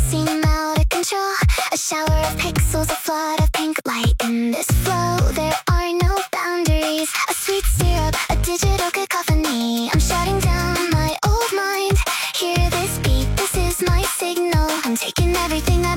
seem out of control. A shower of pixels, a flood of pink light. In this flow, there are no boundaries. A sweet syrup, a digital cacophony. I'm shutting down my old mind. Hear this beat, this is my signal. I'm taking everything